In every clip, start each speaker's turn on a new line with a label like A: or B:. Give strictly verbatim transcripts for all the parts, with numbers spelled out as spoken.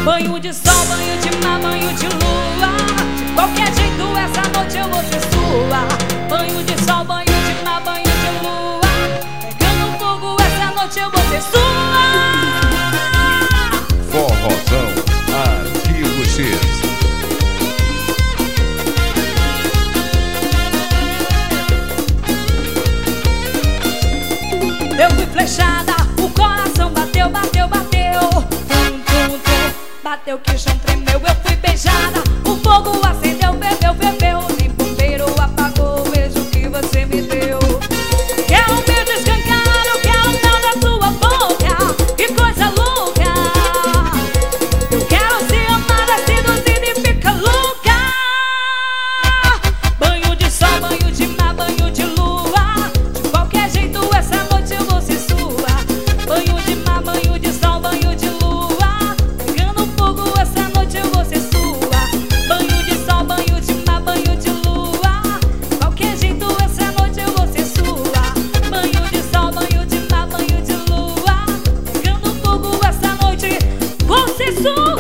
A: Banho de sol, banho de mar, banho de lua. De qualquer jeito essa noite eu vou ser sua. Banho de sol, banho de mar, banho de lua. Pegando fogo essa noite eu vou ser sua.
B: Forrozão Arquivo X.
A: Eu fui flechada, o coração bateu, bateu, bateu. Tum, tum, tum, bateu que o chão tremeu. Eu fui beijada, o fogo acendeu, ferveu, ferveu. Nem bombeiro apagou o beijo que você me deu. Quero um beijo escancado, quero um mel da sua boca. Que coisa louca. Eu quero ser amada, seduzida e fica louca. Banho de sol, banho de mar, banho de lua. De qualquer jeito essa noite eu vou ser sua. Banho de mar, banho de sol, banho de lua. Pegando fogo essa noite eu vou ser sua. Banho de sol, banho de mar, banho de lua. De qualquer jeito essa noite eu vou ser sua. Banho de sol, banho de mar, banho de lua. Pegando fogo essa noite vou ser sua.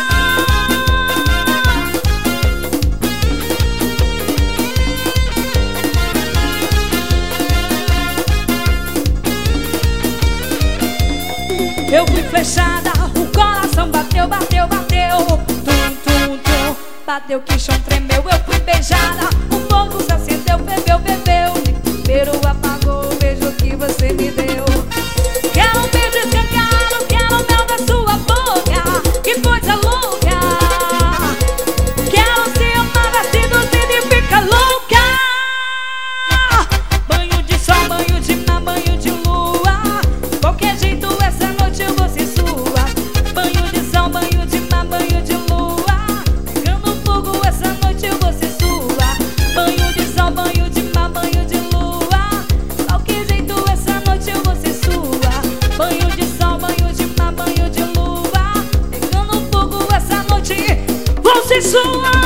A: Eu fui flechada, o coração bateu, bateu, bateu. Tum, tum, tum, bateu que o chão tremeu. Eu fui beijada, o fogo se acendeu, ferveu, ferveu. Nem primeiro apagou o beijo que você me deu. Quero um beijo escancado, quero o mel da sua boca. Que coisa louca. Quero ser amada, seduzida e fica louca. Banho de sol, banho de mar, banho de lua. De qualquer jeito essa noite eu vou ser sua. Banho de sol, banho de mar, banho de lua. Pegando fogo essa noite eu vou ser sua. Banho de sol, banho de mar, banho de lua. De qualquer jeito essa noite eu vou ser sua. Banho de sol, banho de mar, banho de lua. Pegando fogo essa noite vou ser sua.